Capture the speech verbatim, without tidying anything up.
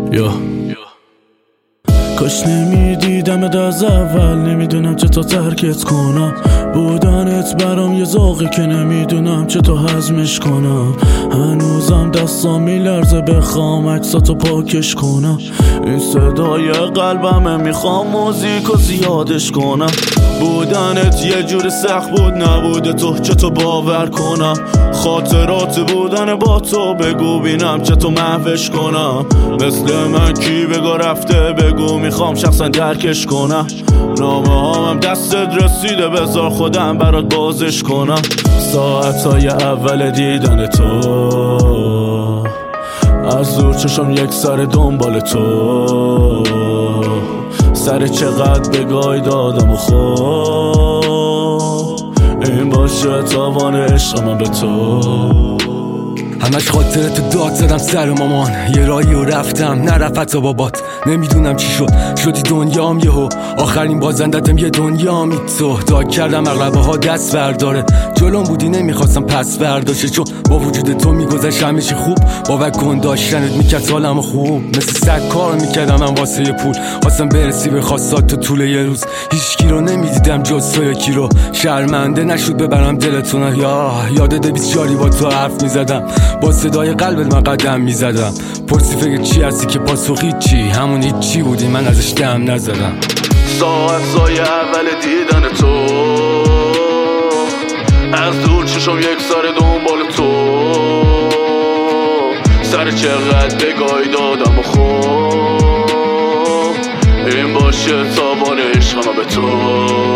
یا کاش نمیدیدمت از اول، نمیدونم چطور ترکت کنم. بودنت برام یه ذوقی که نمیدونم چطور هضمش کنم. هنوزم دستام میلرزه بخوام عکساتو پاکش کنم. این صدای قلبمه میخوام موزیکو زیادش کنم. بودنت یه جور سخت بود نبوده تو چطور باور کنم. خاطرات بودن با تو بگو بینم چطور محوش کنم. مثل من کی بگو رفته بگو میخوام شخصا درکش کنم. نامه هامم دستت رسیده بذار خودم برات بازش کنم. ساعتهای اول دیدن تو از دور چشم یک سر دنبال تو. سر چقدر بگای دادم و خود این باشه تاوان عشق من به تو. همش خاطرت داد زدم سر مامان. یه راهی و رفتم نرفت و بابات. نمیدونم چی شد شدی دنیام یهو. آخرین بازندتم یه دنیامی تو. داد کردم اغلبه ها دست برداره. جلوم بودی نمیخواستم پس برداشه. چون با وجود تو میگذشت همیشه خوب. باور کن داشتنت میکرد حالم خوب. مثل سگ کار میکردم من واسه یه پول. خواستم برسی به خواستات تو طول یه روز. هیچکی رو نمیدیدم جز تو یکی رو. شرمنده نشد ببرم دلتونه. یا یادت بیچاری با تو حرف میزدم. با صدای قلبت من قدم میزدم. پرسی فکر چی هستی که پاسخی چی؟ همون هیچی بودی من ازش دم نزدم. ساعتهای اول دیدن تو از دور چشم یک سر دنبال تو. سر چقدر بگای دادم و خود این باشه تاوان عشق من به تو.